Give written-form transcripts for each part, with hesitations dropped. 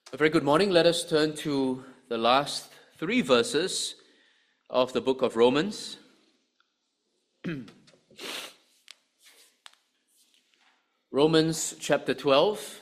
A very good morning. Let us turn to the last three verses of the book of Romans. Romans chapter 12.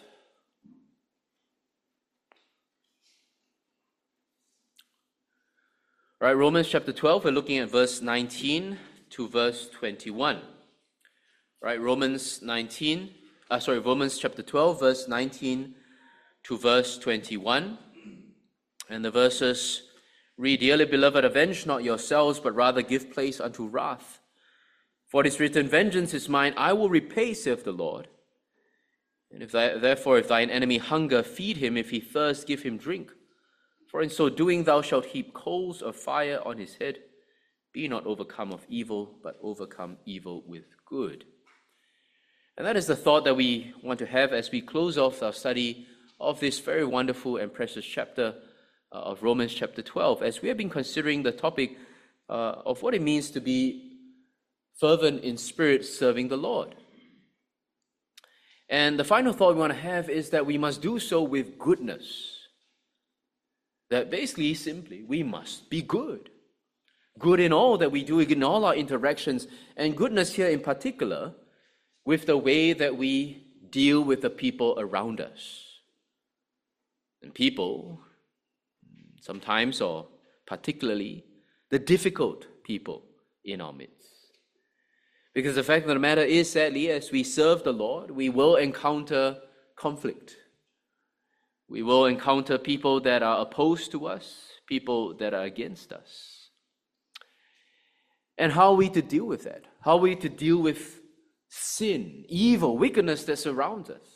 All right, Romans chapter 12, we're looking at verse 19 to verse 21. All right, Romans chapter 12, verse 19 to verse 21. And the verses read, "Dearly beloved, avenge not yourselves, but rather give place unto wrath. For it is written, Vengeance is mine, I will repay, saith the Lord. And if thine enemy hunger, feed him. If he thirst, give him drink. For in so doing thou shalt heap coals of fire on his head. Be not overcome of evil, but overcome evil with good." And that is the thought that we want to have as we close off our study of this very wonderful and precious chapter of Romans chapter 12, as we have been considering the topic of what it means to be fervent in spirit, serving the Lord. And the final thought we want to have is that we must do so with goodness. That basically, simply, we must be good. Good in all that we do, in all our interactions, and goodness here in particular, with the way that we deal with the people around us. And people, sometimes or particularly, the difficult people in our midst. Because the fact of the matter is, sadly, as we serve the Lord, we will encounter conflict. We will encounter people that are opposed to us, people that are against us. And how are we to deal with that? How are we to deal with sin, evil, wickedness that surrounds us?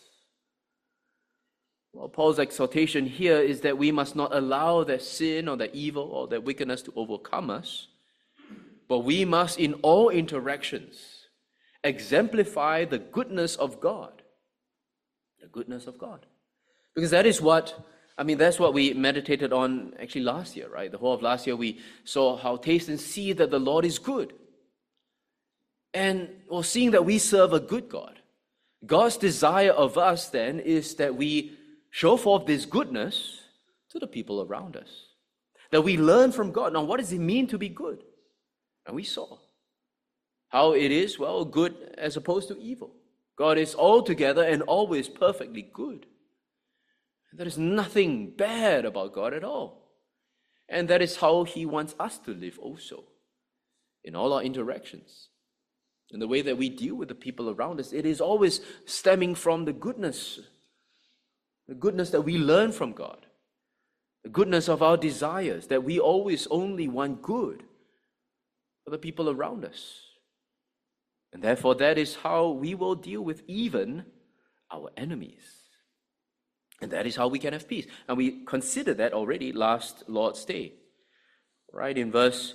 Well, Paul's exhortation here is that we must not allow that sin or that evil or that wickedness to overcome us, but we must, in all interactions, exemplify the goodness of God. The goodness of God. Because that's what we meditated on actually last year, right? The whole of last year we saw how taste and see that the Lord is good. And seeing that we serve a good God, God's desire of us then is that we show forth this goodness to the people around us. That we learn from God. Now, what does it mean to be good? And we saw how it is, good as opposed to evil. God is altogether and always perfectly good. There is nothing bad about God at all. And that is how He wants us to live also. In all our interactions. In the way that we deal with the people around us, it is always stemming from the goodness that we learn from God, the goodness of our desires, that we always only want good for the people around us. And therefore, that is how we will deal with even our enemies. And that is how we can have peace. And we considered that already last Lord's Day, right? In verse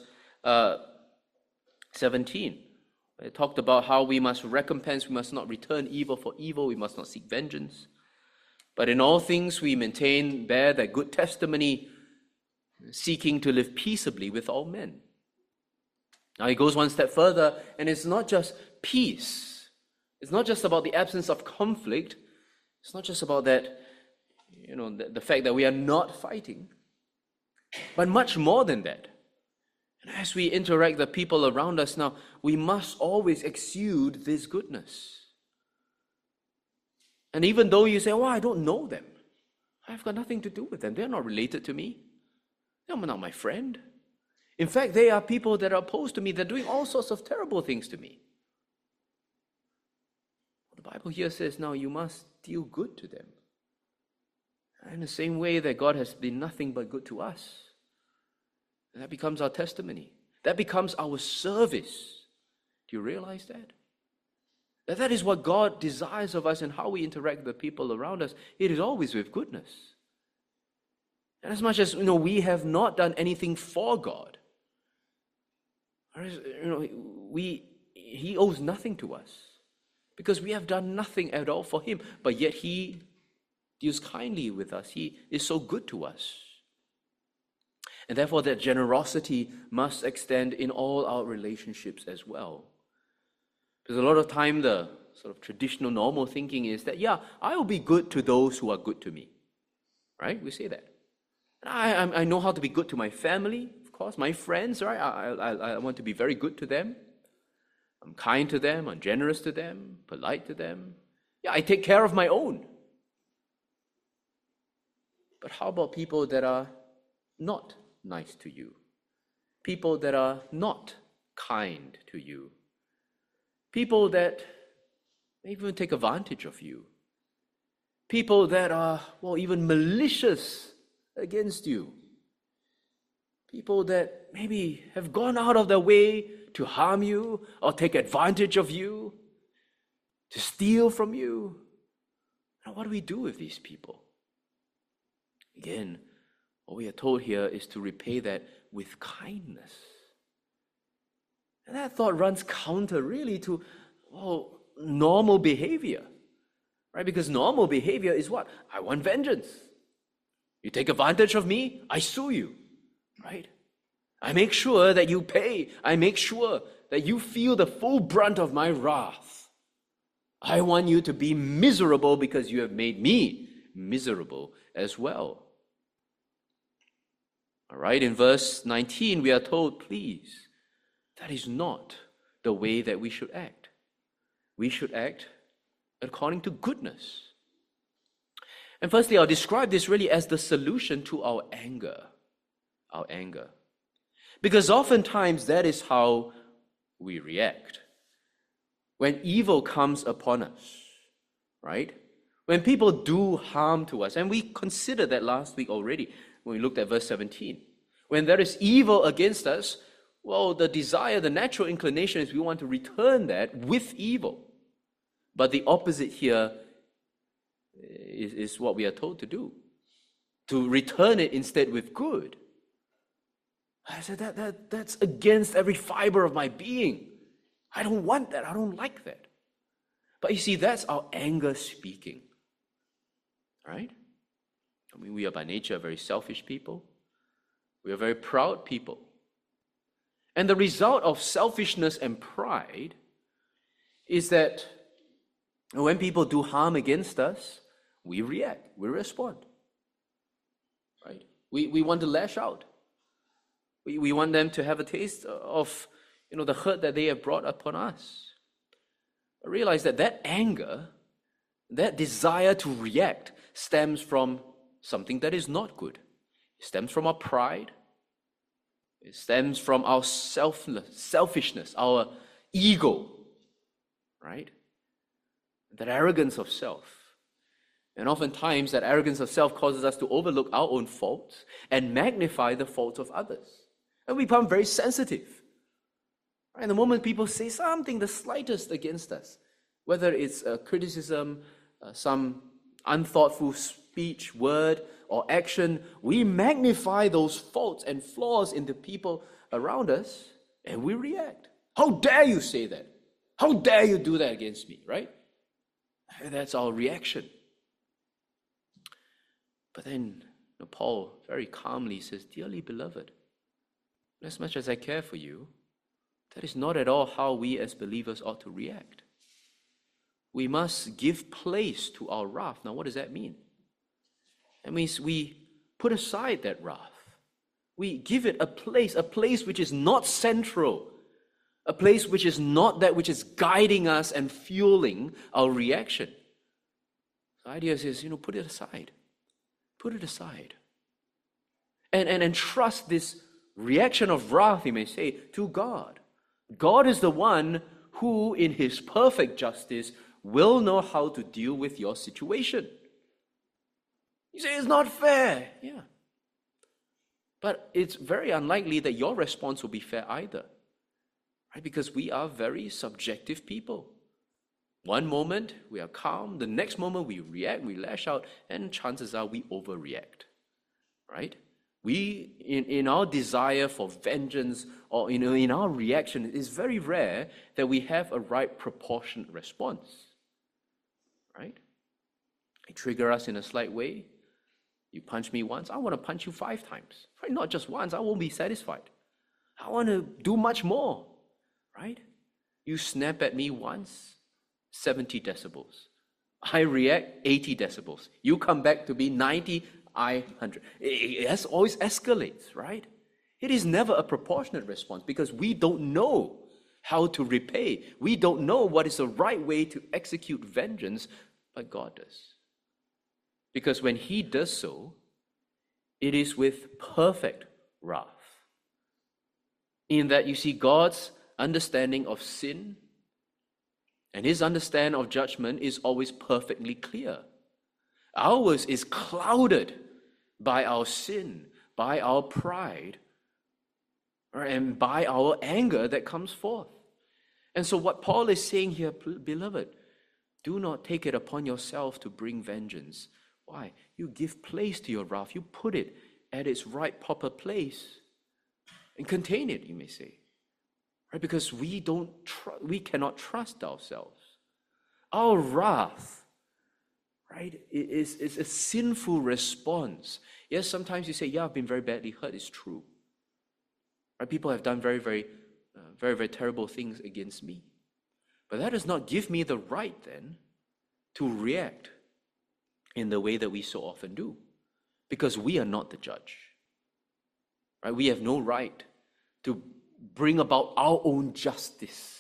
17. It talked about how we must recompense, we must not return evil for evil, we must not seek vengeance. But in all things we bear that good testimony, seeking to live peaceably with all men. Now he goes one step further, and it's not just peace. It's not just about the absence of conflict. It's not just about that, the fact that we are not fighting, but much more than that. And as we interact with the people around us now, we must always exude this goodness. And even though you say, I don't know them. I've got nothing to do with them. They're not related to me. They're not my friend. In fact, they are people that are opposed to me. They're doing all sorts of terrible things to me. The Bible here says, now you must deal good to them. In the same way that God has been nothing but good to us. And that becomes our testimony. That becomes our service. Do you realize that? That is what God desires of us and how we interact with the people around us. It is always with goodness. And as much as we have not done anything for God, He owes nothing to us because we have done nothing at all for Him. But yet He deals kindly with us. He is so good to us. And therefore that generosity must extend in all our relationships as well. Because a lot of time the sort of traditional normal thinking is that, I will be good to those who are good to me. right? We say that. I know how to be good to my family, of course, my friends, right? I want to be very good to them. I'm kind to them, I'm generous to them, polite to them. Yeah, I take care of my own. But how about people that are not nice to you? People that are not kind to you? People that even take advantage of you? People that are, even malicious against you? People that maybe have gone out of their way to harm you or take advantage of you, to steal from you. Now, what do we do with these people? Again, what we are told here is to repay that with kindness. And that thought runs counter really to normal behavior, right? Because normal behavior is what? I want vengeance. You take advantage of me, I sue you, right? I make sure that you pay. I make sure that you feel the full brunt of my wrath. I want you to be miserable because you have made me miserable as well. All right, in verse 19, we are told, please, that is not the way that we should act. We should act according to goodness. And firstly, I'll describe this really as the solution to our anger. Our anger. Because oftentimes that is how we react. When evil comes upon us, right? When people do harm to us, and we considered that last week already when we looked at verse 17. When there is evil against us, the desire, the natural inclination is we want to return that with evil. But the opposite here is what we are told to do. To return it instead with good. I said, that's against every fiber of my being. I don't want that. I don't like that. But you see, that's our anger speaking. Right? I mean, we are by nature very selfish people. We are very proud people. And the result of selfishness and pride is that when people do harm against us, we react, we respond. Right? We want to lash out. We want them to have a taste of the hurt that they have brought upon us. I realize that anger, that desire to react, stems from something that is not good. It stems from our pride. It stems from our selfishness, our ego, right? That arrogance of self. And oftentimes that arrogance of self causes us to overlook our own faults and magnify the faults of others. And we become very sensitive. And the moment people say something, the slightest against us, whether it's a criticism, some unthoughtful speech, word, or action, we magnify those faults and flaws in the people around us, and we react. How dare you say that? How dare you do that against me, right? And that's our reaction. But then Paul very calmly says, dearly beloved, as much as I care for you, that is not at all how we as believers ought to react. We must give place to our wrath. Now, what does that mean? That means we put aside that wrath. We give it a place which is not central, a place which is not that which is guiding us and fueling our reaction. The idea is, put it aside. Put it aside. And trust this reaction of wrath, you may say, to God. God is the one who, in his perfect justice, will know how to deal with your situation. You say, it's not fair. Yeah. But it's very unlikely that your response will be fair either. Right? Because we are very subjective people. One moment we are calm, the next moment we react, we lash out, and chances are we overreact. Right? We, in our desire for vengeance or in our reaction, it is very rare that we have a right proportionate response. Right? You trigger us in a slight way. You punch me once, I want to punch you 5 times. Right? Not just once, I won't be satisfied. I want to do much more. Right? You snap at me once, 70 decibels. I react 80 decibels. You come back to be 90, I 100. It always escalates, right? It is never a proportionate response because we don't know how to repay. We don't know what is the right way to execute vengeance, but God does. Because when He does so, it is with perfect wrath. In that you see God's understanding of sin and His understanding of judgment is always perfectly clear. Ours is clouded by our sin, by our pride, and by our anger that comes forth. And so what Paul is saying here, beloved, do not take it upon yourself to bring vengeance. Why? You give place to your wrath. You put it at its right, proper place and contain it, you may say. Right? Because we cannot trust ourselves. Our wrath, right, is a sinful response. Yes, sometimes you say, yeah, I've been very badly hurt. It's true. Right? People have done very, very terrible things against me. But that does not give me the right then to react in the way that we so often do, because we are not the judge. Right? We have no right to bring about our own justice.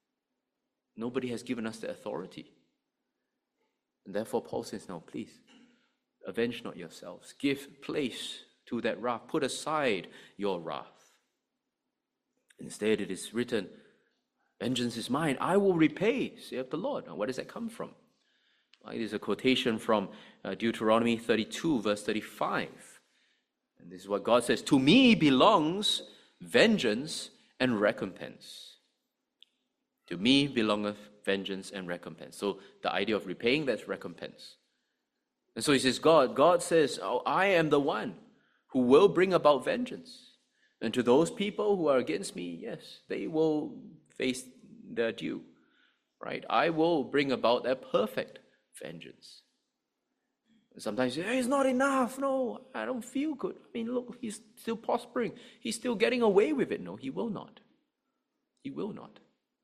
Nobody has given us the authority. And therefore Paul says, now please, avenge not yourselves. Give place to that wrath. Put aside your wrath. Instead it is written, vengeance is mine, I will repay, saith the Lord. Now where does that come from? Well, it is a quotation from Deuteronomy 32, verse 35. And this is what God says, to me belongs vengeance and recompense. To me belongeth vengeance and recompense. So the idea of repaying, that's recompense. And so he says, God says, oh, I am the one who will bring about vengeance. And to those people who are against me, yes, they will face their due, right? I will bring about a perfect vengeance. Sometimes you say, hey, it's not enough. No, I don't feel good. I mean, look, he's still prospering. He's still getting away with it. No, he will not. He will not.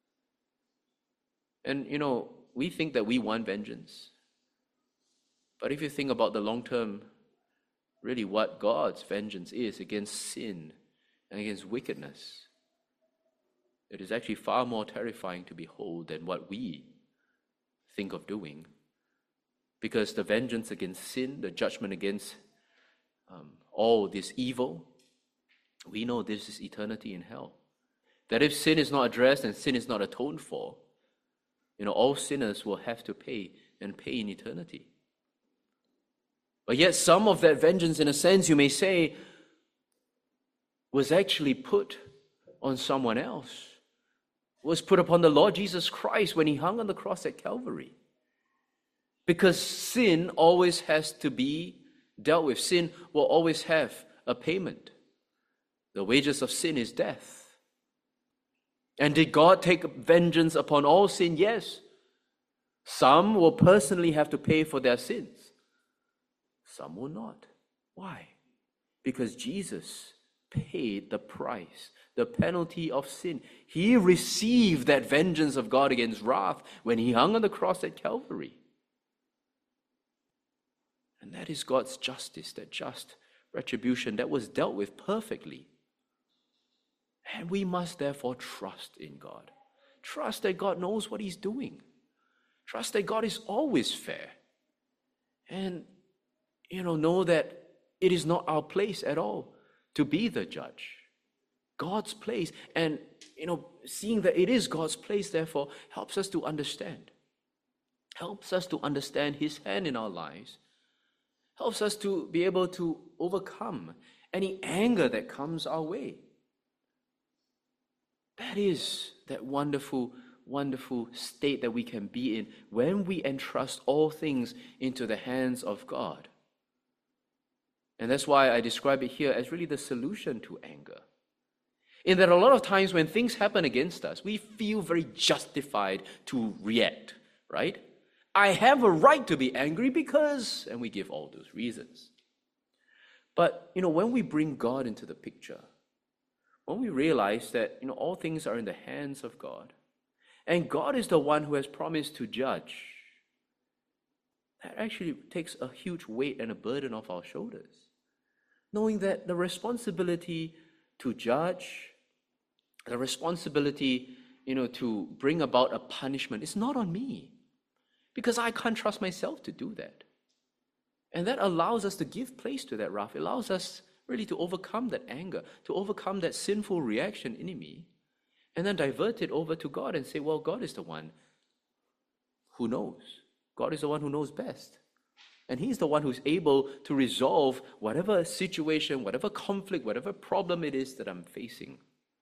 And, we think that we want vengeance. But if you think about the long term, really what God's vengeance is against sin and against wickedness, it is actually far more terrifying to behold than what we think of doing. Because the vengeance against sin, the judgment against all this evil, we know this is eternity in hell. That if sin is not addressed and sin is not atoned for, all sinners will have to pay and pay in eternity. But yet some of that vengeance, in a sense, you may say, was actually put on someone else. Was put upon the Lord Jesus Christ when He hung on the cross at Calvary. Because sin always has to be dealt with. Sin will always have a payment. The wages of sin is death. And did God take vengeance upon all sin? Yes. Some will personally have to pay for their sins. Some will not. Why? Because Jesus paid the price, the penalty of sin. He received that vengeance of God against wrath when He hung on the cross at Calvary. And that is God's justice, that just retribution that was dealt with perfectly. And we must therefore trust in God. Trust that God knows what He's doing. Trust that God is always fair. And, know that it is not our place at all to be the judge. God's place. And, seeing that it is God's place, therefore, helps us to understand. Helps us to understand His hand in our lives. Helps us to be able to overcome any anger that comes our way. That is that wonderful, wonderful state that we can be in when we entrust all things into the hands of God. And that's why I describe it here as really the solution to anger. In that a lot of times when things happen against us, we feel very justified to react, right? I have a right to be angry because, and we give all those reasons. But, when we bring God into the picture, when we realize that, all things are in the hands of God, and God is the one who has promised to judge, that actually takes a huge weight and a burden off our shoulders. Knowing that the responsibility to judge, the responsibility, to bring about a punishment is not on me, because I can't trust myself to do that. And that allows us to give place to that wrath. It allows us really to overcome that anger, to overcome that sinful reaction in me, and then divert it over to God and say, well, God is the one who knows. God is the one who knows best. And He's the one who's able to resolve whatever situation, whatever conflict, whatever problem it is that I'm facing.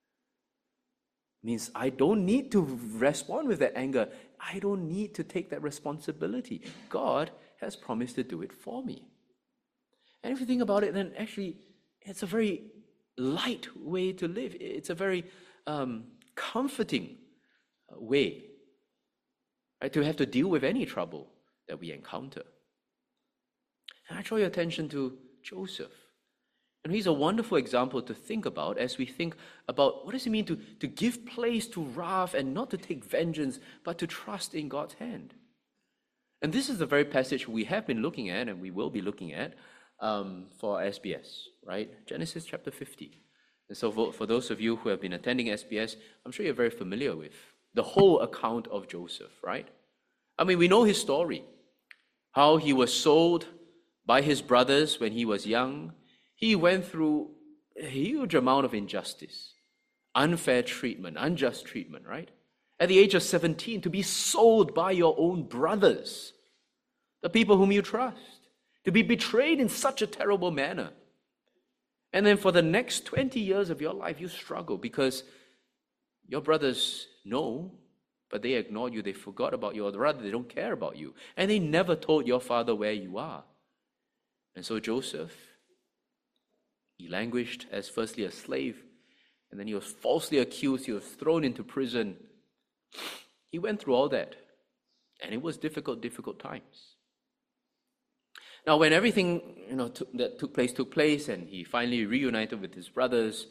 Means I don't need to respond with that anger. I don't need to take that responsibility. God has promised to do it for me. And if you think about it, then actually it's a very light way to live. It's a very comforting way, right, to have to deal with any trouble that we encounter. And I draw your attention to Joseph. And he's a wonderful example to think about as we think about what does it mean to give place to wrath and not to take vengeance, but to trust in God's hand. And this is the very passage we have been looking at and we will be looking at for SBS, right? Genesis chapter 50. And so for those of you who have been attending SBS, I'm sure you're very familiar with the whole account of Joseph, right? I mean, we know his story, how he was sold by his brothers when he was young. He went through a huge amount of injustice, unfair treatment, unjust treatment, right? At the age of 17, to be sold by your own brothers, the people whom you trust, to be betrayed in such a terrible manner. And then for the next 20 years of your life, you struggle because your brothers know, but they ignored you, they forgot about you, or rather, they don't care about you. And they never told your father where you are. And so Joseph, he languished as firstly a slave, and then he was falsely accused, he was thrown into prison. He went through all that, and it was difficult times. Now, when everything that took place, and he finally reunited with his brothers,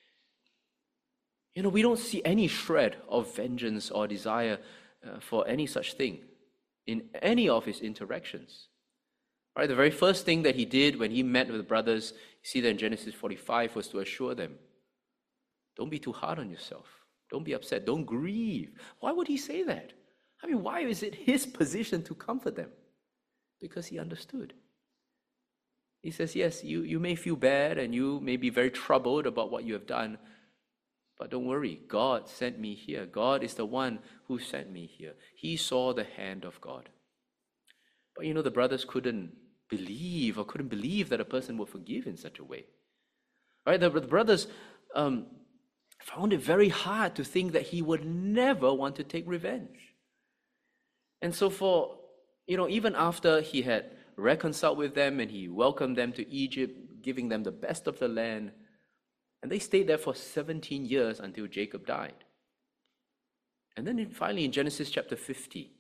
we don't see any shred of vengeance or desire for any such thing in any of his interactions. Right, the very first thing that he did when he met with the brothers, you see that in Genesis 45, was to assure them, don't be too hard on yourself. Don't be upset. Don't grieve. Why would he say that? I mean, why is it his position to comfort them? Because he understood. He says, yes, you may feel bad and you may be very troubled about what you have done, but don't worry. God sent me here. God is the one who sent me here. He saw the hand of God. But the brothers couldn't believe that a person would forgive in such a way. Right? The brothers found it very hard to think that he would never want to take revenge. And so even after he had reconciled with them and he welcomed them to Egypt, giving them the best of the land, and they stayed there for 17 years until Jacob died. And then finally in Genesis chapter 50,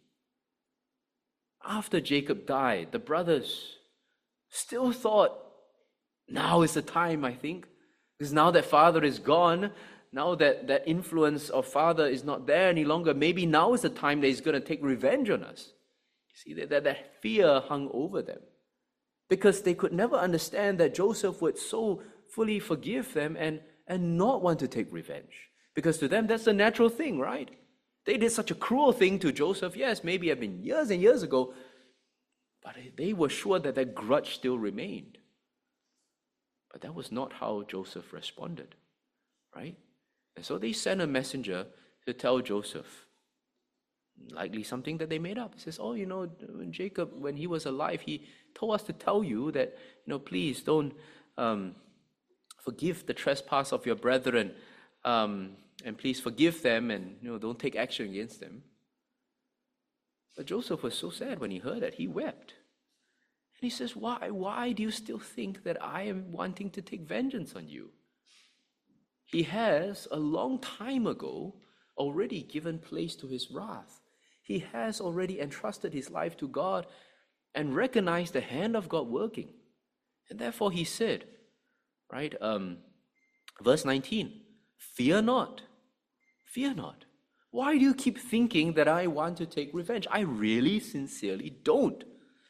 after Jacob died, the brothers still thought, now is the time, I think. Because now that father is gone, now that influence of father is not there any longer, maybe now is the time that he's going to take revenge on us. You see, that fear hung over them. Because they could never understand that Joseph would so fully forgive them and not want to take revenge. Because to them, that's the natural thing, right? They did such a cruel thing to Joseph. Yes, maybe it had been years and years ago, but they were sure that that grudge still remained. But that was not how Joseph responded, right? And so they sent a messenger to tell Joseph, likely something that they made up. He says, when Jacob, when he was alive, he told us to tell you that, please don't forgive the trespass of your brethren, and please forgive them and don't take action against them. But Joseph was so sad when he heard that. He wept. And he says, why do you still think that I am wanting to take vengeance on you? He has, a long time ago, already given place to his wrath. He has already entrusted his life to God and recognized the hand of God working. And therefore he said, right, verse 19, fear not. Fear not. Why do you keep thinking that I want to take revenge? I really, sincerely don't.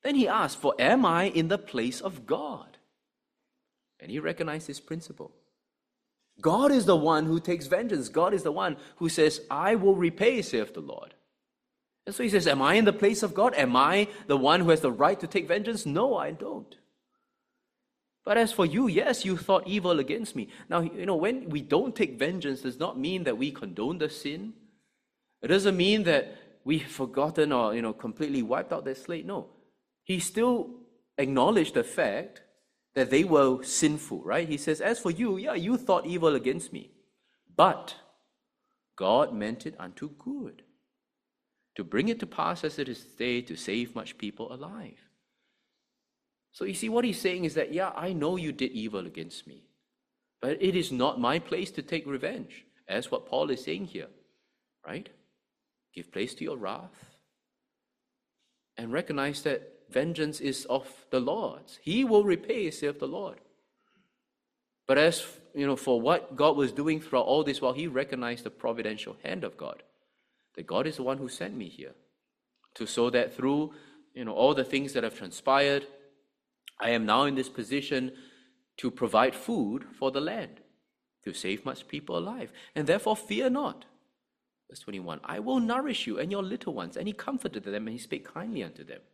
Then he asked, for am I in the place of God? And he recognized this principle. God is the one who takes vengeance. God is the one who says, I will repay, saith the Lord. And so he says, am I in the place of God? Am I the one who has the right to take vengeance? No, I don't. But as for you, yes, you thought evil against me. Now, when we don't take vengeance, does not mean that we condone the sin. It doesn't mean that we've forgotten or, completely wiped out their slate. No. He still acknowledged the fact that they were sinful, right? He says, as for you, yeah, you thought evil against me. But God meant it unto good, to bring it to pass as it is today, to save much people alive. So you see, what he's saying is that, yeah, I know you did evil against me, but it is not my place to take revenge. That's what Paul is saying here, right? Give place to your wrath and recognize that vengeance is of the Lord's. He will repay, saith the Lord. But as for what God was doing throughout all this, while he recognized the providential hand of God, that God is the one who sent me here, so that through all the things that have transpired, I am now in this position to provide food for the land, to save much people alive. And therefore fear not. Verse 21, I will nourish you and your little ones. And he comforted them and he spake kindly unto them.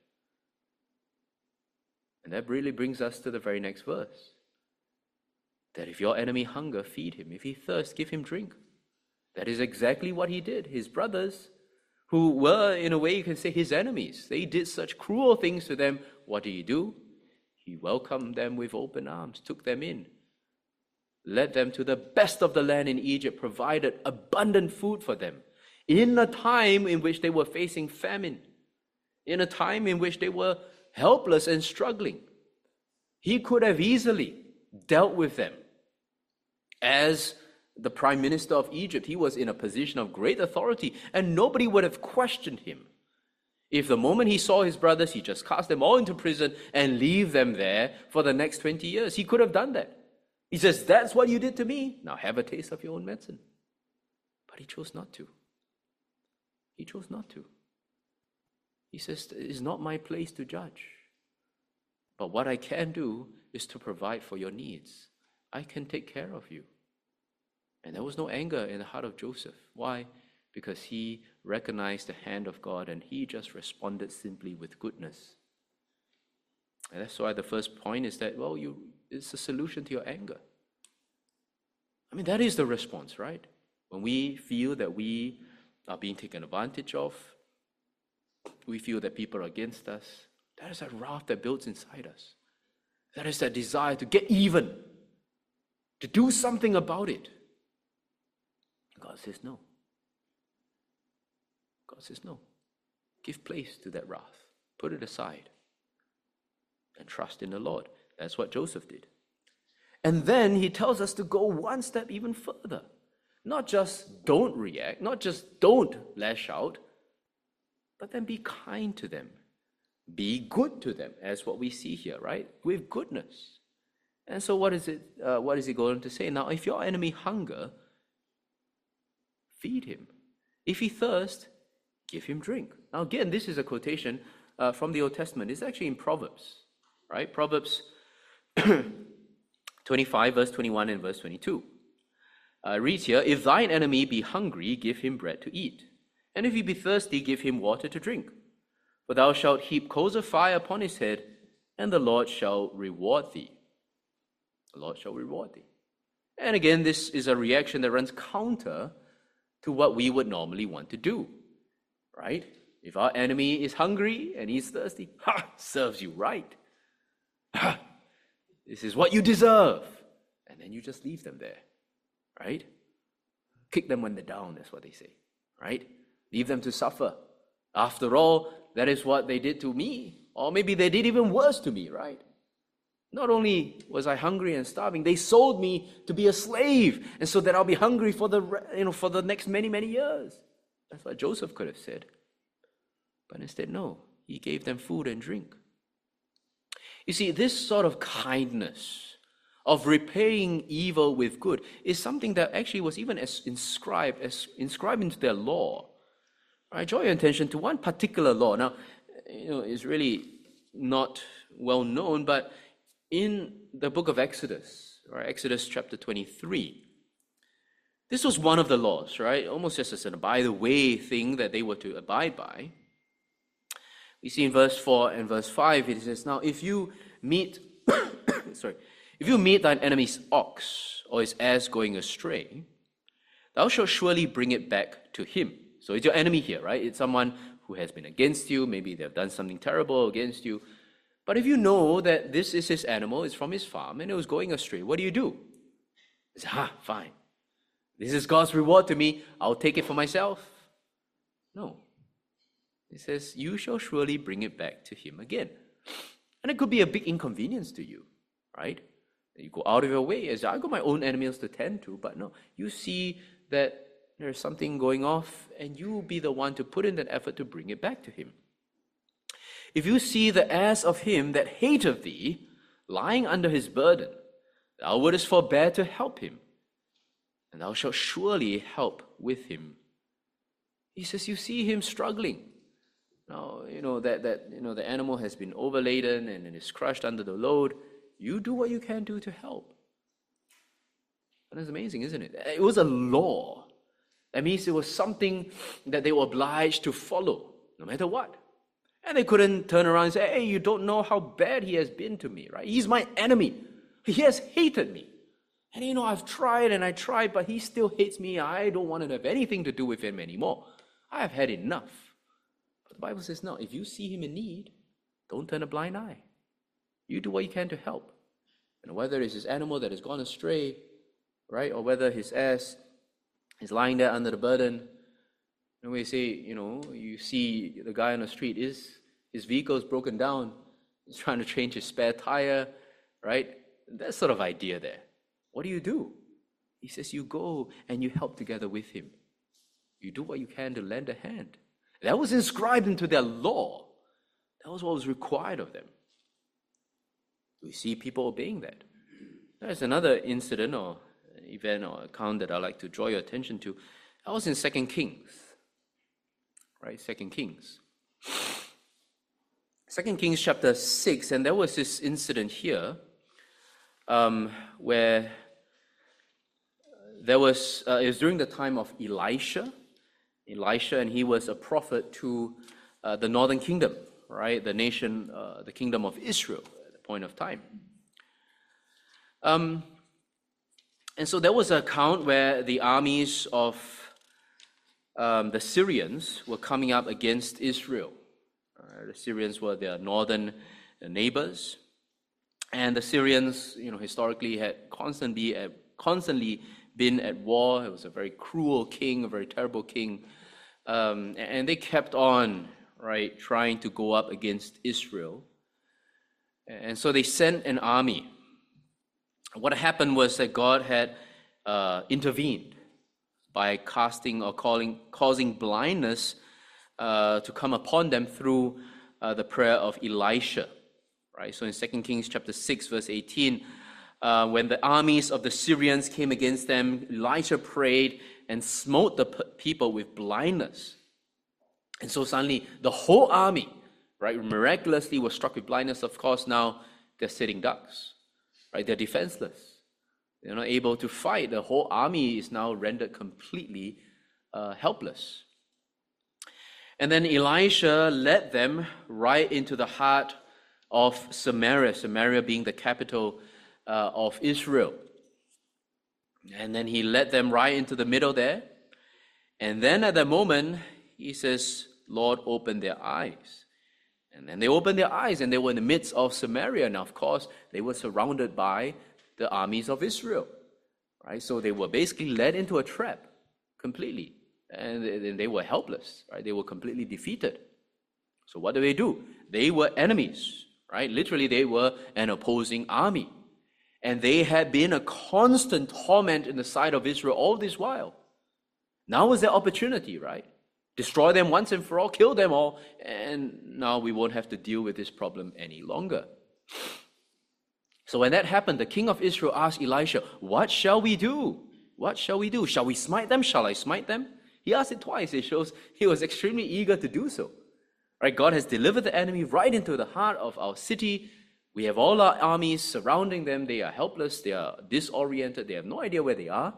And that really brings us to the very next verse. That if your enemy hunger, feed him. If he thirst, give him drink. That is exactly what he did. His brothers, who were, in a way, you can say, his enemies, they did such cruel things to them. What did he do? He welcomed them with open arms, took them in, led them to the best of the land in Egypt, provided abundant food for them in a time in which they were facing famine, in a time in which they were helpless and struggling. He could have easily dealt with them. As the prime minister of Egypt, he was in a position of great authority, and nobody would have questioned him. If the moment he saw his brothers, he just cast them all into prison and leave them there for the next 20 years. He could have done that. He says, that's what you did to me. Now have a taste of your own medicine. But he chose not to. He chose not to. He says, it is not my place to judge. But what I can do is to provide for your needs. I can take care of you. And there was no anger in the heart of Joseph. Why? Because he recognized the hand of God and he just responded simply with goodness. And that's why the first point is that, it's a solution to your anger. I mean, that is the response, right? When we feel that we are being taken advantage of, we feel that people are against us, that is that wrath that builds inside us. That is that desire to get even, to do something about it. God says no. God says no. Give place to that wrath. Put it aside. And trust in the Lord. That's what Joseph did. And then he tells us to go one step even further. Not just don't react, not just don't lash out, but then be kind to them. Be good to them, as what we see here, right? With goodness. And so what is he going to say? Now, if your enemy hunger, feed him. If he thirst, give him drink. Now again, this is a quotation from the Old Testament. It's actually in Proverbs, right? Proverbs 25, verse 21 and verse 22. Reads here, if thine enemy be hungry, give him bread to eat. And if he be thirsty, give him water to drink. For thou shalt heap coals of fire upon his head, and the Lord shall reward thee. The Lord shall reward thee. And again, this is a reaction that runs counter to what we would normally want to do. Right? If our enemy is hungry and he's thirsty, serves you right. This is what you deserve. And then you just leave them there. Right? Kick them when they're down, that's what they say. Right? Leave them to suffer. After all, that is what they did to me. Or maybe they did even worse to me, right? Not only was I hungry and starving, they sold me to be a slave, and so that I'll be hungry for the next many, many years. That's what Joseph could have said. But instead, no. He gave them food and drink. You see, this sort of kindness of repaying evil with good is something that actually was even inscribed into their law. I draw your attention to one particular law. Now, it's really not well known, but in the book of Exodus, right, Exodus chapter 23, this was one of the laws, right? Almost just as a by the way thing that they were to abide by. We see in verse 4 and verse 5, it says, "Now if you meet, if you meet thine enemy's ox or his ass going astray, thou shalt surely bring it back to him." So it's your enemy here, right? It's someone who has been against you. Maybe they've done something terrible against you. But if you know that this is his animal, it's from his farm, and it was going astray, what do? It's, fine. This is God's reward to me. I'll take it for myself. No. It says, you shall surely bring it back to him again. And it could be a big inconvenience to you, right? You go out of your way. As I got my own animals to tend to, but no, you see that there's something going off, and you will be the one to put in that effort to bring it back to him. If you see the ass of him that hateth thee lying under his burden, thou wouldest forbear to help him, and thou shalt surely help with him. He says, you see him struggling. Now, the animal has been overladen and is crushed under the load. You do what you can do to help. And that's amazing, isn't it? It was a law. That means it was something that they were obliged to follow, no matter what. And they couldn't turn around and say, hey, you don't know how bad he has been to me, right? He's my enemy. He has hated me. And I've tried and I tried, but he still hates me. I don't want to have anything to do with him anymore. I have had enough. But the Bible says, no, if you see him in need, don't turn a blind eye. You do what you can to help. And whether it's his animal that has gone astray, right, or whether his ass is lying there under the burden, and we say, you see the guy on the street, his vehicle is broken down, he's trying to change his spare tire, right? That sort of idea there. What do? He says you go and you help together with him. You do what you can to lend a hand. That was inscribed into their law. That was what was required of them. We see people obeying that. There's another incident or event or account that I'd like to draw your attention to. That was in 2 Kings. Right, 2 Kings. 2 Kings chapter 6, and there was this incident here where it was during the time of Elisha, and he was a prophet to the northern kingdom, right, the nation, the kingdom of Israel at the point of time. And so there was an account where the armies of the Syrians were coming up against Israel. The Syrians were their northern neighbors. And the Syrians, historically had constantly been at war. It was a very cruel king, a very terrible king. And they kept on, right, trying to go up against Israel. And so they sent an army. What happened was that God had intervened by casting or causing blindness to come upon them through the prayer of Elisha. Right? So in 2 Kings chapter 6, verse 18, when the armies of the Syrians came against them, Elisha prayed and smote the people with blindness. And so suddenly the whole army, right, miraculously was struck with blindness. Of course, now they're sitting ducks. Right? They're defenseless. They're not able to fight. The whole army is now rendered completely helpless. And then Elisha led them right into the heart of Samaria, Samaria being the capital of Israel. And then he led them right into the middle there. And then at that moment, he says, Lord, open their eyes. And then they opened their eyes and they were in the midst of Samaria. And of course, they were surrounded by the armies of Israel. Right? So they were basically led into a trap completely. And they were helpless. Right? They were completely defeated. So what do? They were enemies. Right? Literally, they were an opposing army. And they had been a constant torment in the sight of Israel all this while. Now was their opportunity, right? Destroy them once and for all, kill them all, and now we won't have to deal with this problem any longer. So when that happened, the king of Israel asked Elisha, what shall we do? What shall we do? Shall we smite them? Shall I smite them? He asked it twice. It shows he was extremely eager to do so. Right? God has delivered the enemy right into the heart of our city. We have all our armies surrounding them. They are helpless. They are disoriented. They have no idea where they are.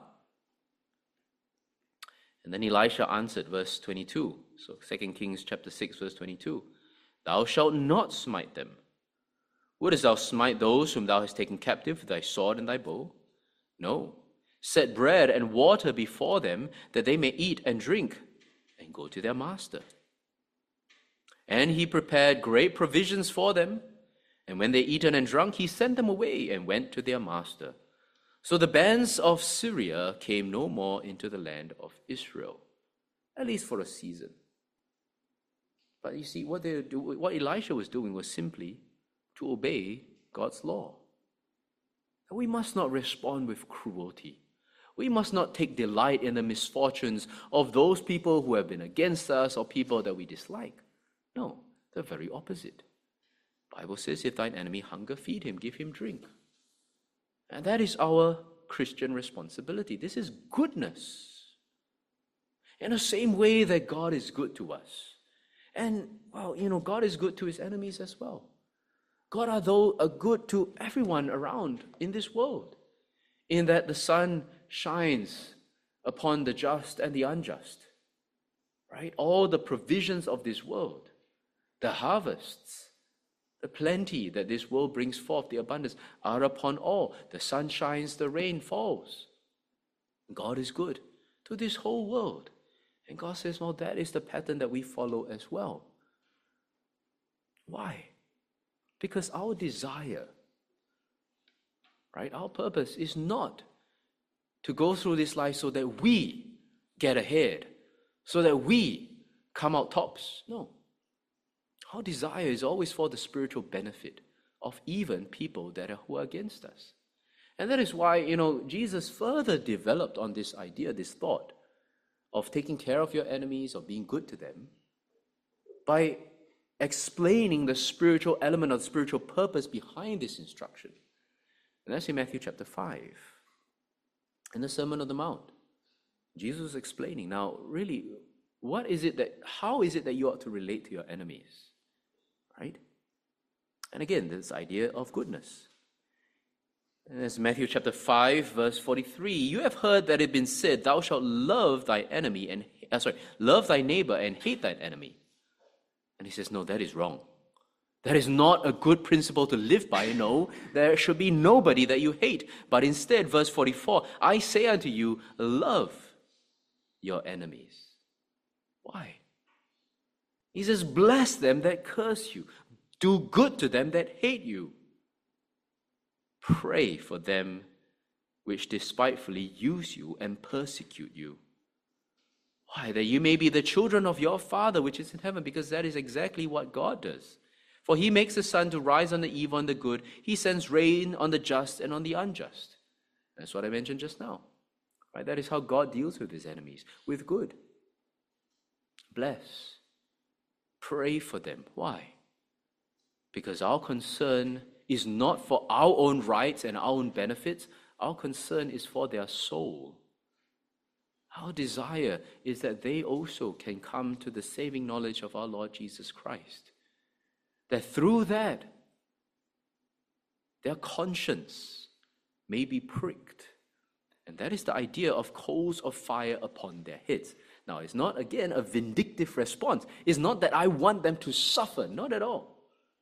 And then Elisha answered, verse 22. So 2 Kings chapter 6, verse 22. Thou shalt not smite them. Wouldest thou smite those whom thou hast taken captive with thy sword and thy bow? No. Set bread and water before them, that they may eat and drink, and go to their master. And he prepared great provisions for them, and when they eaten and drunk, he sent them away and went to their master. So the bands of Syria came no more into the land of Israel, at least for a season. But you see, what Elisha was doing was simply to obey God's law. And we must not respond with cruelty. We must not take delight in the misfortunes of those people who have been against us or people that we dislike. No, the very opposite. The Bible says, if thine enemy hunger, feed him, give him drink. And that is our Christian responsibility. This is goodness. In the same way that God is good to us. And, God is good to his enemies as well. God are good to everyone around in this world, in that the sun shines upon the just and the unjust, right? All the provisions of this world, the harvests, the plenty that this world brings forth, the abundance, are upon all. The sun shines, the rain falls. God is good to this whole world. And God says, well, that is the pattern that we follow as well. Why? Because our desire, right, our purpose is not to go through this life so that we get ahead, so that we come out tops. No. Our desire is always for the spiritual benefit of even people who are against us. And that is why, Jesus further developed on this idea, this thought of taking care of your enemies, of being good to them, by explaining the spiritual element or the spiritual purpose behind this instruction. And that's in Matthew chapter 5, in the Sermon on the Mount. Jesus was explaining, now really, how is it that you ought to relate to your enemies? Right? And again, this idea of goodness. And as Matthew chapter 5, verse 43, you have heard that it has been said, thou shalt love thy love thy neighbor and hate thine enemy. And he says, no, that is wrong. That is not a good principle to live by. No, there should be nobody that you hate. But instead, verse 44, I say unto you, love your enemies. Why? He says, bless them that curse you. Do good to them that hate you. Pray for them which despitefully use you and persecute you. Why? That you may be the children of your Father which is in heaven, because that is exactly what God does. For he makes the sun to rise on the evil and the good. He sends rain on the just and on the unjust. That's what I mentioned just now. Right? That is how God deals with his enemies, with good. Bless. Pray for them. Why? Because our concern is not for our own rights and our own benefits. Our concern is for their soul. Our desire is that they also can come to the saving knowledge of our Lord Jesus Christ. That through that, their conscience may be pricked. And that is the idea of coals of fire upon their heads. Now, it's not, again, a vindictive response. It's not that I want them to suffer, not at all.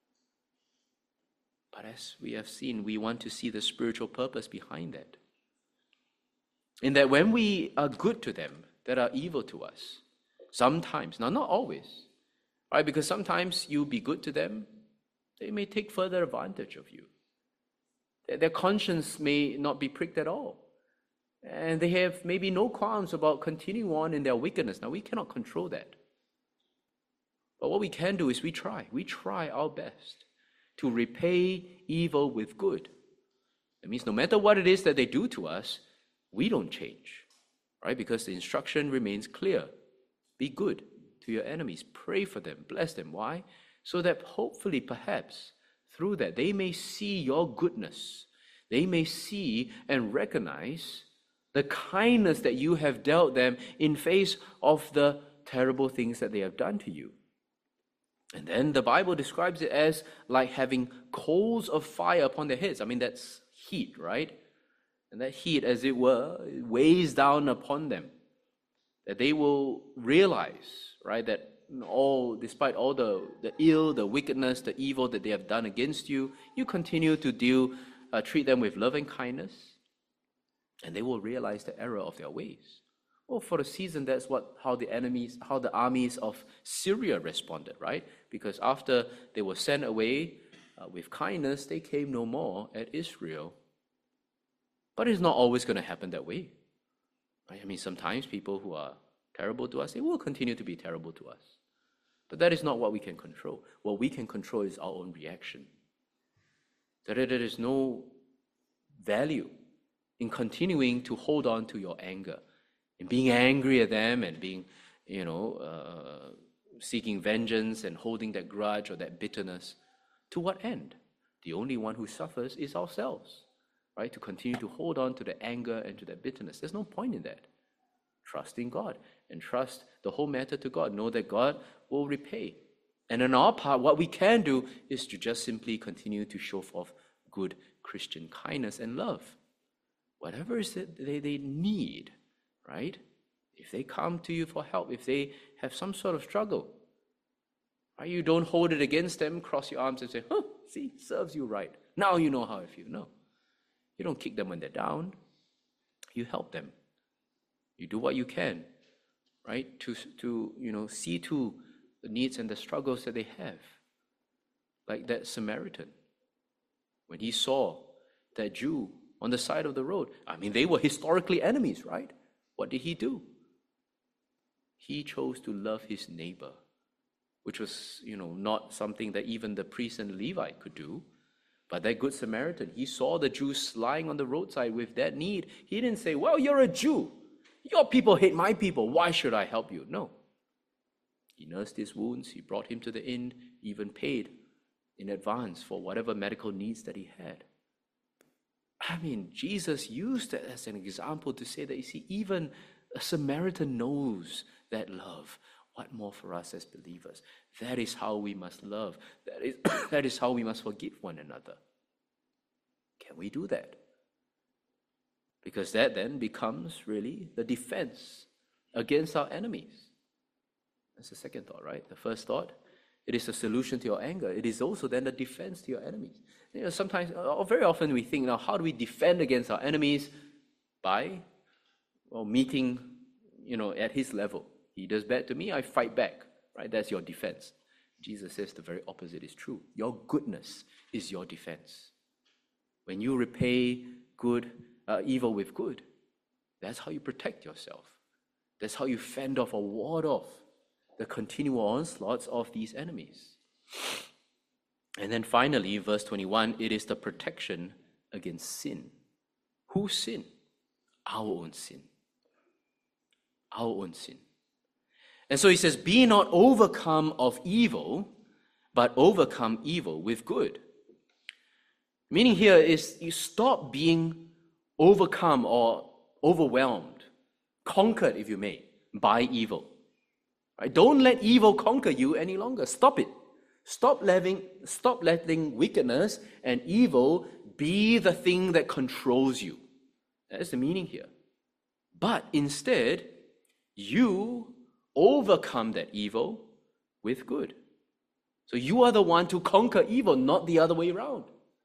But as we have seen, we want to see the spiritual purpose behind that. In that when we are good to them that are evil to us, sometimes, now not always, right? Because sometimes you be good to them, they may take further advantage of you. Their conscience may not be pricked at all. And they have maybe no qualms about continuing on in their wickedness. Now, we cannot control that. But what we can do is we try our best to repay evil with good. That means no matter what it is that they do to us, we don't change, right? Because the instruction remains clear. Be good to your enemies. Pray for them. Bless them. Why? So that hopefully, perhaps, through that, they may see your goodness. They may see and recognize the kindness that you have dealt them in face of the terrible things that they have done to you. And then the Bible describes it as like having coals of fire upon their heads. I mean, that's heat, right? And that heat, as it were, weighs down upon them. That they will realize, right, that despite all the ill, the wickedness, the evil that they have done against you, you continue to treat them with love and kindness, and they will realize the error of their ways. Well, for a season, that's how the armies of Syria responded, right? Because after they were sent away with kindness, they came no more at Israel. But it's not always going to happen that way. Right? I mean, sometimes people who are terrible to us, they will continue to be terrible to us. But that is not what we can control. What we can control is our own reaction. That there is no value in continuing to hold on to your anger, in being angry at them and being, seeking vengeance and holding that grudge or that bitterness. To what end? The only one who suffers is ourselves, right? To continue to hold on to the anger and to that bitterness. There's no point in that. Trust in God and trust the whole matter to God. Know that God will repay. And on our part, what we can do is to just simply continue to show forth good Christian kindness and love. Whatever is that they need, right? If they come to you for help, if they have some sort of struggle, right? You don't hold it against them, cross your arms and say, see, serves you right. Now you know how I feel. No. You don't kick them when they're down. You help them. You do what you can, right? To see to the needs and the struggles that they have. Like that Samaritan. When he saw that Jew on the side of the road. I mean, they were historically enemies, right? What did he do? He chose to love his neighbor, which was, not something that even the priest and Levite could do. But that good Samaritan, he saw the Jews lying on the roadside with that need. He didn't say, well, you're a Jew. Your people hate my people. Why should I help you? No. He nursed his wounds. He brought him to the inn, even paid in advance for whatever medical needs that he had. I mean, Jesus used that as an example to say that, you see, even a Samaritan knows that love. What more for us as believers? That is how we must love. That is how we must forgive one another. Can we do that? Because that then becomes really the defense against our enemies. That's the second thought, right? The first thought, it is a solution to your anger. It is also then the defense to your enemies. Sometimes, or very often we think, now, how do we defend against our enemies? By, meeting, at his level. He does bad to me, I fight back, right? That's your defense. Jesus says the very opposite is true. Your goodness is your defense. When you repay evil with good, that's how you protect yourself. That's how you fend off or ward off the continual onslaughts of these enemies. And then finally, verse 21, it is the protection against sin. Whose sin? Our own sin. Our own sin. And so he says, be not overcome of evil, but overcome evil with good. Meaning here is you stop being overcome or overwhelmed, conquered, if you may, by evil. Right? Don't let evil conquer you any longer. Stop it. Stop letting wickedness and evil be the thing that controls you. That's the meaning here. But instead, you overcome that evil with good. So you are the one to conquer evil, not the other way around.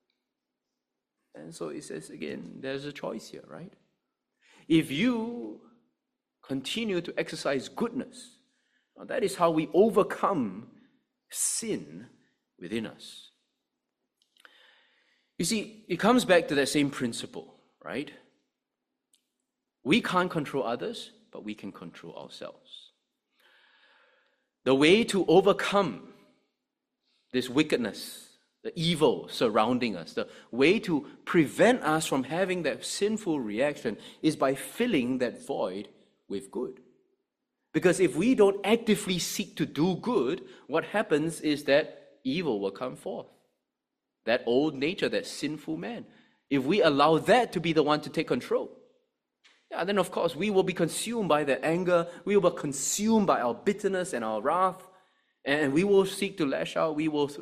And so it says again, there's a choice here, right? If you continue to exercise goodness, that is how we overcome sin within us. You see, it comes back to that same principle, right? We can't control others, but we can control ourselves. The way to overcome this wickedness, the evil surrounding us, the way to prevent us from having that sinful reaction is by filling that void with good. Because if we don't actively seek to do good, what happens is that evil will come forth. That old nature, that sinful man. If we allow that to be the one to take control, then of course we will be consumed by the anger, we will be consumed by our bitterness and our wrath, And we will seek to lash out. We will,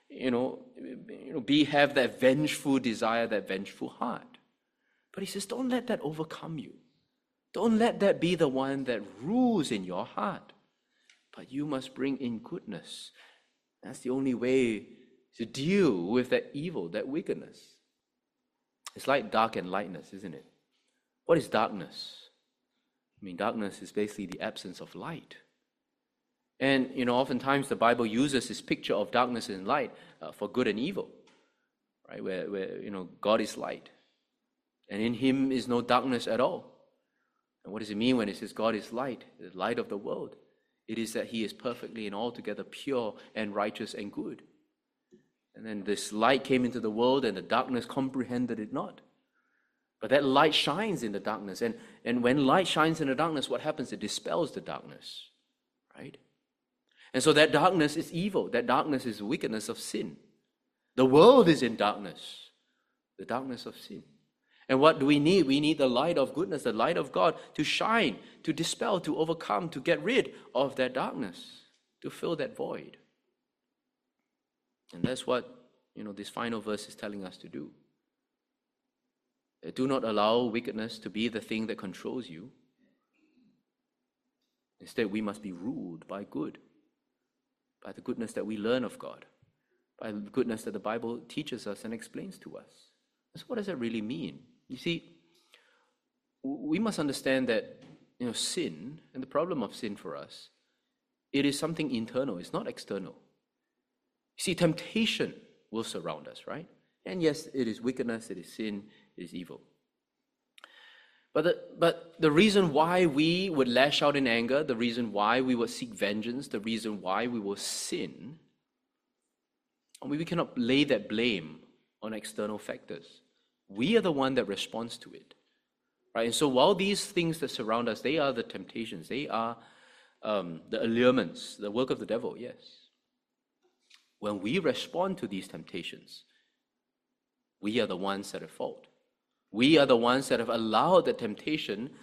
have that vengeful desire, that vengeful heart. But he says, don't let that overcome you. Don't let that be the one that rules in your heart. But you must bring in goodness. That's the only way to deal with that evil, that wickedness. It's like dark and lightness, isn't it? What is darkness? Darkness is basically the absence of light. And, oftentimes the Bible uses this picture of darkness and light for good and evil, right? Where God is light. And in him is no darkness at all. And what does it mean when it says God is light, the light of the world? It is that he is perfectly and altogether pure and righteous and good. And then this light came into the world and the darkness comprehended it not. But that light shines in the darkness. And when light shines in the darkness, what happens? It dispels the darkness, right? And so that darkness is evil. That darkness is the wickedness of sin. The world is in darkness, the darkness of sin. And what do we need? We need the light of goodness, the light of God to shine, to dispel, to overcome, to get rid of that darkness, to fill that void. And that's what, this final verse is telling us to do. Do not allow wickedness to be the thing that controls you. Instead, we must be ruled by good, by the goodness that we learn of God, by the goodness that the Bible teaches us and explains to us. So what does that really mean? You see, we must understand that, sin, and the problem of sin for us, it is something internal, it's not external. You see, temptation will surround us, right? And yes, it is wickedness, it is sin, it is evil. But the reason why we would lash out in anger, the reason why we would seek vengeance, the reason why we will sin, we cannot lay that blame on external factors. We are the one that responds to it, right? And so while these things that surround us, they are the temptations, they are the allurements, the work of the devil, yes. When we respond to these temptations, we are the ones that are at fault. We are the ones that have allowed the temptation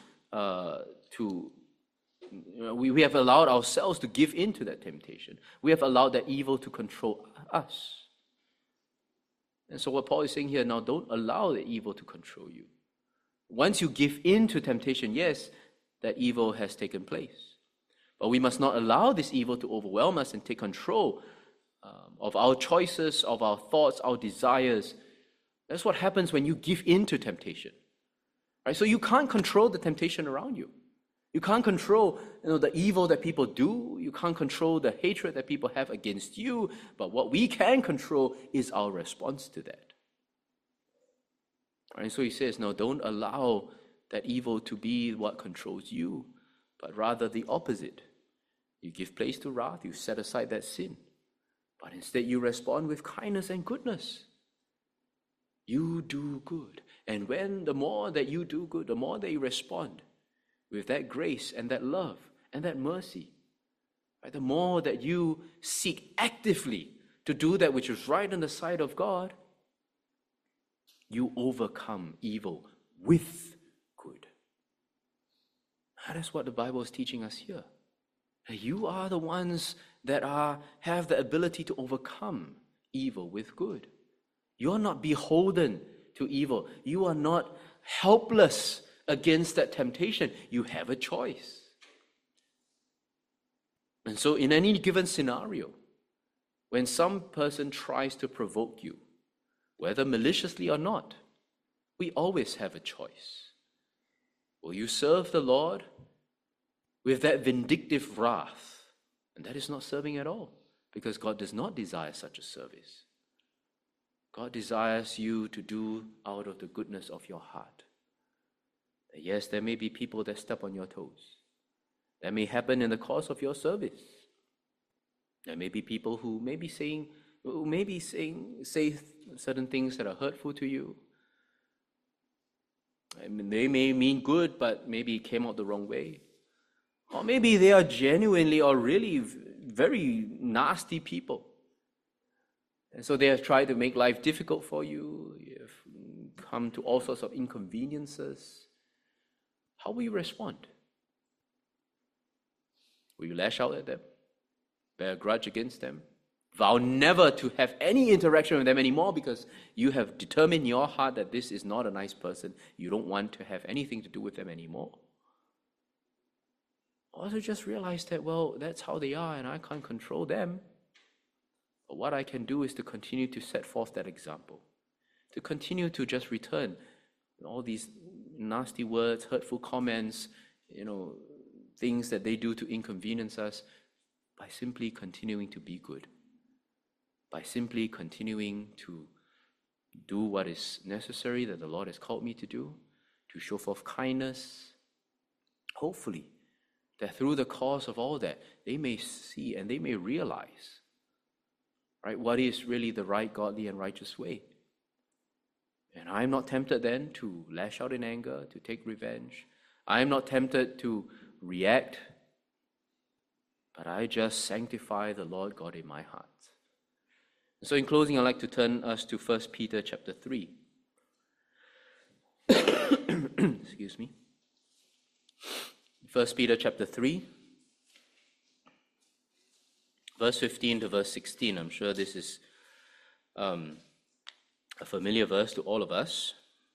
we have allowed ourselves to give in to that temptation. We have allowed that evil to control us. And so what Paul is saying here, now don't allow the evil to control you. Once you give in to temptation, yes, that evil has taken place. But we must not allow this evil to overwhelm us and take control of our choices, of our thoughts, our desires. That's what happens when you give in to temptation. Right? So you can't control the temptation around you. You can't control the evil that people do. You can't control the hatred that people have against you. But what we can control is our response to that. Right? So he says, no, don't allow that evil to be what controls you, but rather the opposite. You give place to wrath, you set aside that sin. But instead you respond with kindness and goodness. You do good. And the more that you do good, the more that you respond with that grace and that love and that mercy, right? The more that you seek actively to do that which is right in the sight of God, you overcome evil with good. That is what the Bible is teaching us here. You are the ones that have the ability to overcome evil with good. You're not beholden to evil. You are not helpless against that temptation. You have a choice. And so in any given scenario, when some person tries to provoke you, whether maliciously or not, we always have a choice. Will you serve the Lord with that vindictive wrath? And that is not serving at all, because God does not desire such a service. God desires you to do out of the goodness of your heart. Yes, there may be people that step on your toes. That may happen in the course of your service. There may be people who say certain things that are hurtful to you. I mean, they may mean good, but maybe it came out the wrong way. Or maybe they are genuinely or really very nasty people. And so they have tried to make life difficult for you. You have come to all sorts of inconveniences. How will you respond? Will you lash out at them? bear a grudge against them. Vow never to have any interaction with them anymore because you have determined in your heart that this is not a nice person. You don't want to have anything to do with them anymore. Also just realize that, well, that's how they are and I can't control them. But what I can do is to continue to set forth that example, to continue to just return all these nasty words, hurtful comments, things that they do to inconvenience us, by simply continuing to be good, by simply continuing to do what is necessary that the Lord has called me to do, to show forth kindness. Hopefully, that through the course of all that, they may see and they may realize, right, what is really the right, godly, and righteous way. And I'm not tempted then to lash out in anger, to take revenge. I'm not tempted to react, but I just sanctify the Lord God in my heart. So in closing, I'd like to turn us to 1 Peter chapter 3. Excuse me. 1 Peter chapter 3, verse 15 to verse 16. I'm sure this is a familiar verse to all of us.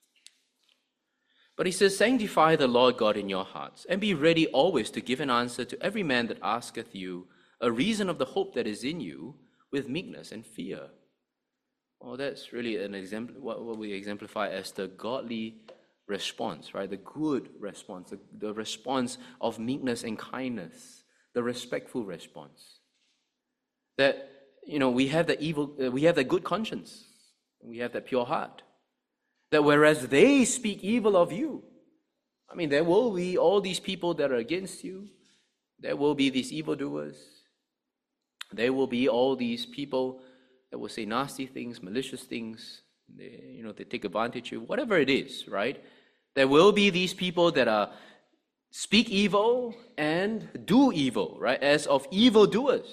But he says, "Sanctify the Lord God in your hearts, and be ready always to give an answer to every man that asketh you a reason of the hope that is in you, with meekness and fear." Well, that's really an example, what we exemplify as the godly response, right? The good response, the response of meekness and kindness, the respectful response. That, we have that good conscience, we have that pure heart. That whereas they speak evil of you, there will be all these people that are against you. There will be these evildoers. There will be all these people that will say nasty things, malicious things. They take advantage of whatever it is, right? There will be these people that speak evil and do evil, right? As of evildoers.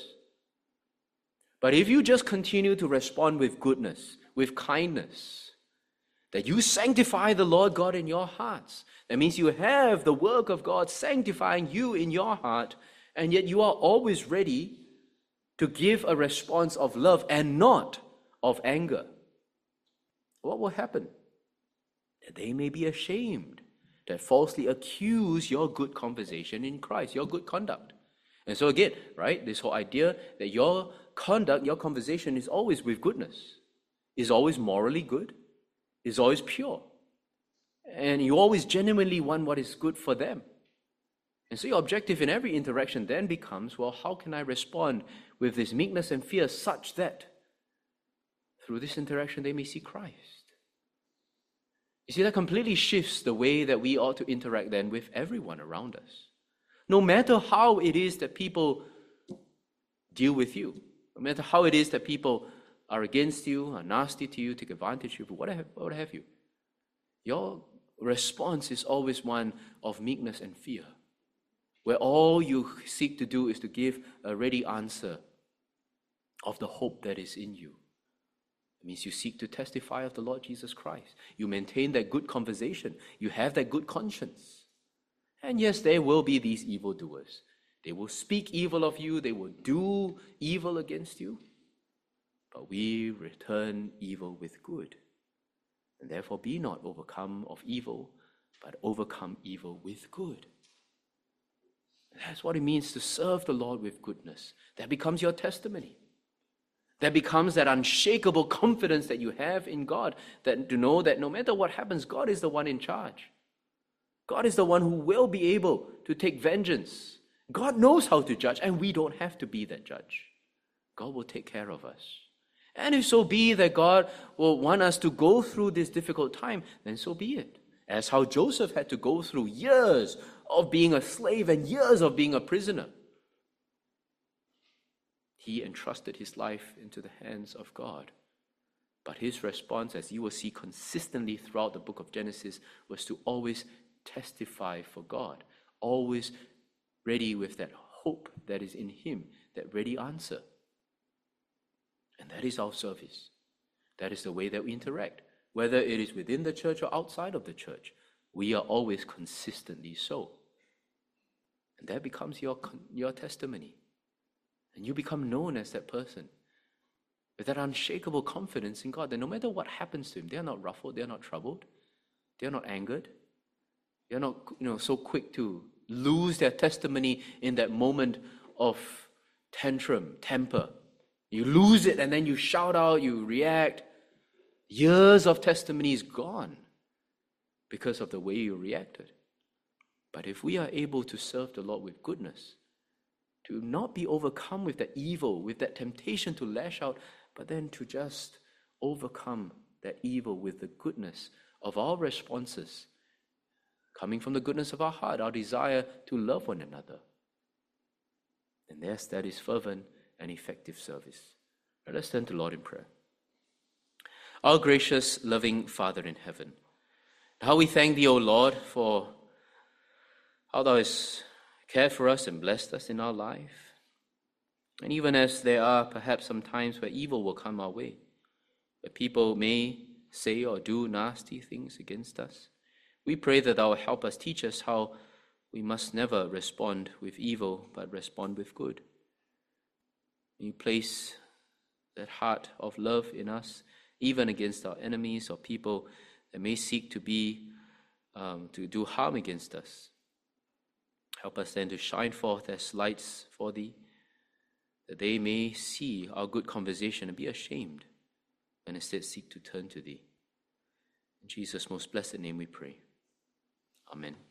But if you just continue to respond with goodness, with kindness, that you sanctify the Lord God in your hearts. That means you have the work of God sanctifying you in your heart, and yet you are always ready to give a response of love and not of anger. What will happen? That they may be ashamed, that falsely accuse your good conversation in Christ, your good conduct. And so again, right, this whole idea that your conduct, your conversation is always with goodness, is always morally good, is always pure. And you always genuinely want what is good for them. And so your objective in every interaction then becomes, well, how can I respond with this meekness and fear such that through this interaction they may see Christ? You see, that completely shifts the way that we ought to interact then with everyone around us. No matter how it is that people deal with you, no matter how it is that people are against you, are nasty to you, take advantage of you, what have you. Your response is always one of meekness and fear, where all you seek to do is to give a ready answer of the hope that is in you. It means you seek to testify of the Lord Jesus Christ. You maintain that good conversation. You have that good conscience. And yes, there will be these evildoers. They will speak evil of you. They will do evil against you. But we return evil with good. And therefore be not overcome of evil, but overcome evil with good. That's what it means to serve the Lord with goodness. That becomes your testimony. That becomes that unshakable confidence that you have in God, that to know that no matter what happens, God is the one in charge. God is the one who will be able to take vengeance. God knows how to judge, and we don't have to be that judge. God will take care of us. And if so be that God will want us to go through this difficult time, then so be it. As how Joseph had to go through years of being a slave and years of being a prisoner. He entrusted his life into the hands of God. But his response, as you will see consistently throughout the book of Genesis, was to always testify for God, always ready with that hope that is in him, that ready answer. And that is our service. That is the way that we interact. Whether it is within the church or outside of the church, we are always consistently so. And that becomes your testimony. And you become known as that person with that unshakable confidence in God that no matter what happens to him, they are not ruffled, they are not troubled, they are not angered, they are not so quick to lose their testimony in that moment of temper. You lose it and then you shout out, you react. Years of testimony is gone because of the way you reacted. But if we are able to serve the Lord with goodness, to not be overcome with that evil, with that temptation to lash out, but then to just overcome that evil with the goodness of our responses, coming from the goodness of our heart, our desire to love one another. And yes, that is fervent and effective service. Let us turn to the Lord in prayer. Our gracious, loving Father in heaven, how we thank Thee, O Lord, for how Thou hast cared for us and blessed us in our life. And even as there are perhaps some times where evil will come our way, where people may say or do nasty things against us, we pray that Thou will help us, teach us how we must never respond with evil, but respond with good. May You place that heart of love in us, even against our enemies or people that may seek to do harm against us. Help us then to shine forth as lights for Thee, that they may see our good conversation and be ashamed, and instead seek to turn to Thee. In Jesus' most blessed name we pray. Amen.